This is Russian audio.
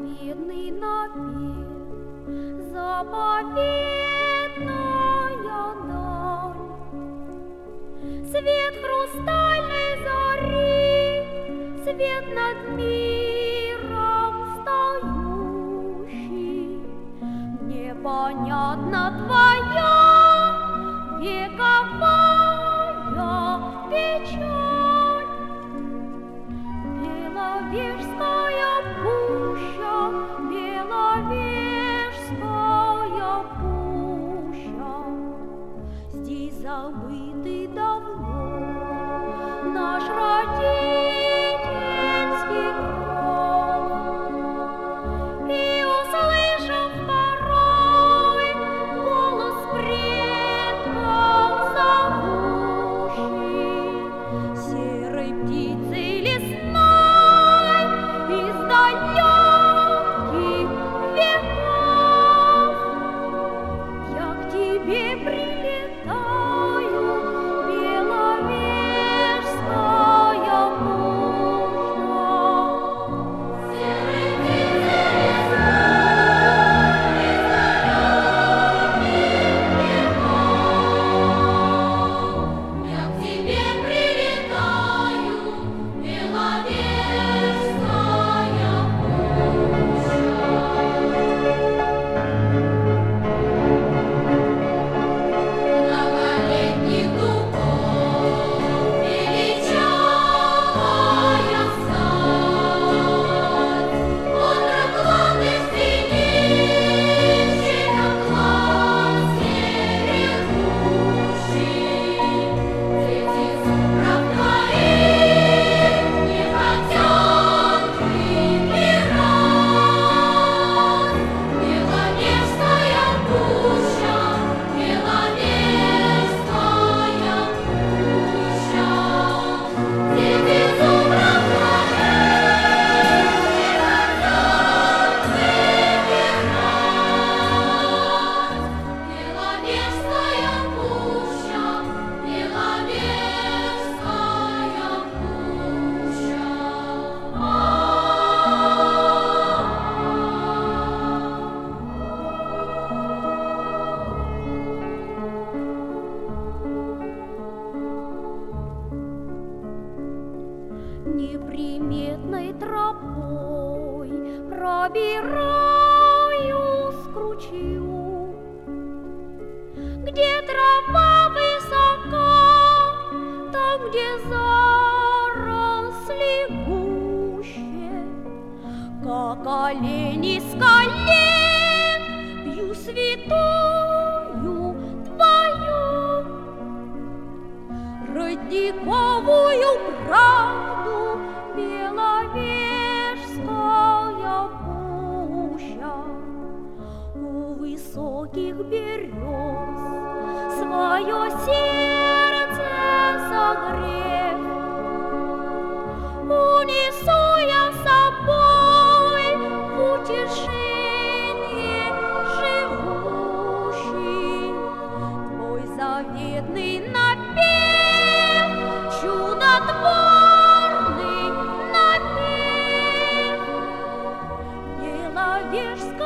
заветный напев, заповедная даль. Свет хрустальной зари, свет над миром встающий, непонятна твоя вековая печаль. Беловежская пуща, Беловежская пуща, здесь забытый давно наш родительский кров. И услышав порой голос предков зовущий, серой птицей лесной из далеких веков, я к тебе прилетаю, Беловежская пуща. Серой птицей лесной из далеких веков, я к тебе прилетаю, Беловежская пуща. Многолетних дубов величавая стать, отрокладных синевший, как клад стерегущий, среди зубров твоих не хотят выбирать. Беловежская пуща, Беловежская пуща, среди зубров твоих не хотят выбирать. Беловежская пуща, Беловежская пуща. Неприметной тропой пробираюсь к ручью, где трава высока, там, где заросли гуще, как олени с колен пью святую твою родниковую правду. Беловежская пуща, у высоких берез свое сердце согрев, унесу я с собой в утешение живущий твой заветный напев, чудотворный напев. Беловежская